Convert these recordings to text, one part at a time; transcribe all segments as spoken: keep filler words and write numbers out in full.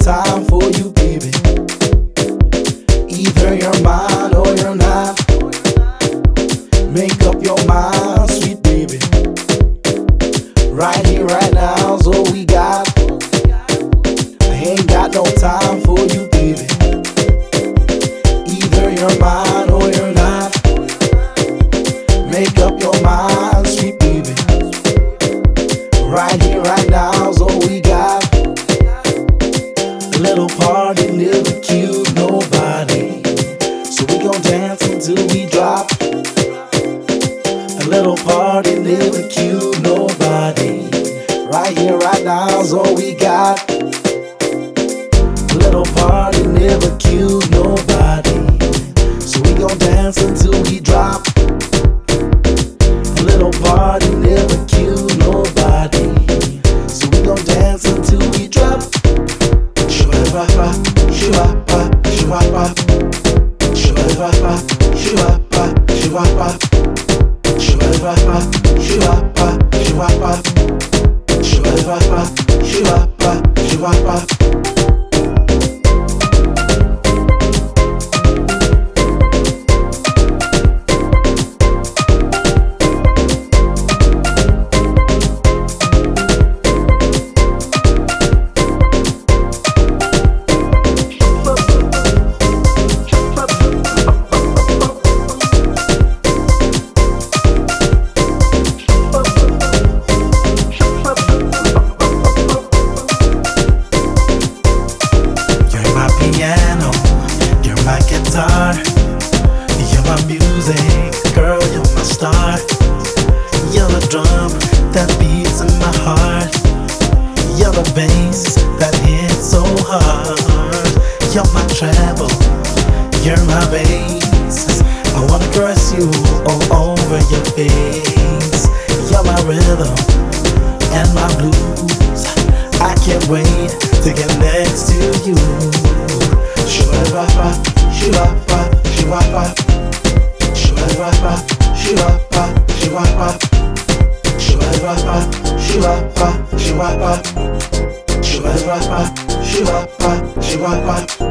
time for you, baby. Either you're mine or you're not. Make up your mind, sweet baby. Right here, right now is all we got. I ain't got no time for you, baby. Either you're mine or you're not. Make up your mind, sweet baby. Right here, right now is all we got. A little party never killed nobody, so we gon' dance until we drop. A little party never killed nobody. Right here, right now is all we got. A little party never killed nobody, so we gon' dance until we drop. A little party never killed nobody, so we gon' dance until we drop. Shoo-ba-ba, shoo-ba-ba, shoo-ba-ba, shoo-ba-ba, shoo-ba-ba, shoo-ba-ba, shoo-ba-ba, shoo-ba-ba, shoo-ba-ba, shoo-ba-ba, shoo-ba-ba, shoo-ba-ba. You're my music, girl, you're my star. You're the drum that beats in my heart. You're the bass that hits so hard. You're my treble, you're my bass. I wanna caress you all over your face. You're my rhythm and my blues. I can't wait to get next to you. Shoo-ba-ba, shoo-ba-ba, shoo-ba-ba, shoo-ba-ba, shoo-ba-ba, shoo-ba-ba, shoo-ba-ba, shoo-ba-ba, shoo-ba-ba, shoo-ba-ba, shoo-ba-ba, shoo-ba-ba.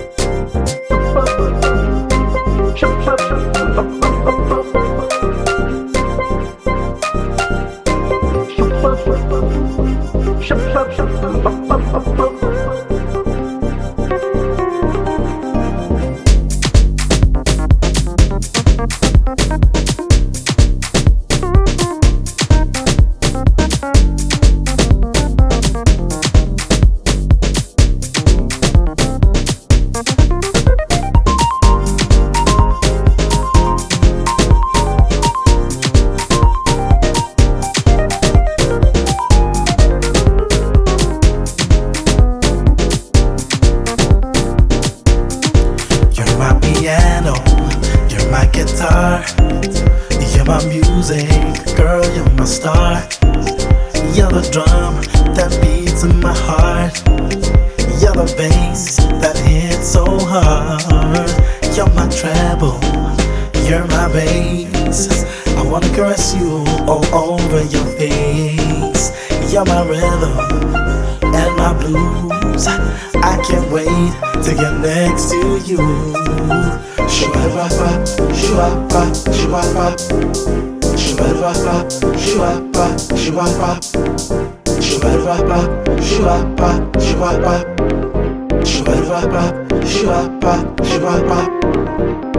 You're my guitar, you're my music, girl, you're my star. You're the drum that beats in my heart. You're the bass that hits so hard. You're my treble, you're my bass. I wanna caress you all over your face. You're my rhythm and my blues. I can't wait to get next to you. Shoo-ba-ba, shoo-ba-ba, shoo-ba-ba, shoo-ba-ba, shoo-ba-ba, shoo-ba-ba, shoo-ba-ba, shoo-ba-ba, shoo-ba-ba, shoo-ba-ba, shoo-ba-ba, shoo-ba-ba.